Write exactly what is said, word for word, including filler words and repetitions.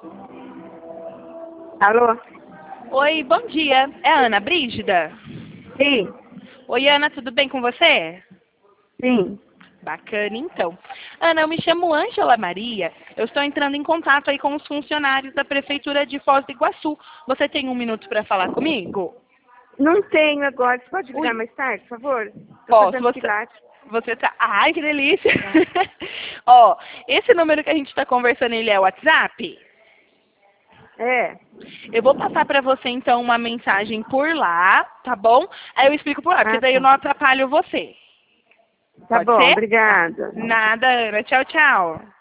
Alô? Oi, bom dia. É a Ana Brígida? Sim, Oi, Ana, tudo bem com você? sim. Bacana, então. Ana, eu me chamo Ângela Maria. Eu estou entrando em contato aí com os funcionários da Prefeitura de Foz do Iguaçu. Você tem um minuto para falar comigo? Não tenho agora. Você pode ligar Ui, mais tarde, por favor? Estou posso. fazendo Você, pilates. você tá... Ai, que delícia. É. Ó, esse número que a gente está conversando, ele é o WhatsApp? É, Eu vou passar para você, então, uma mensagem por lá, tá bom? Aí eu explico por lá, porque ah, daí eu tá. não atrapalho você. Tá Pode bom, ser? Tá. obrigada. Nada, Ana. Tchau, tchau.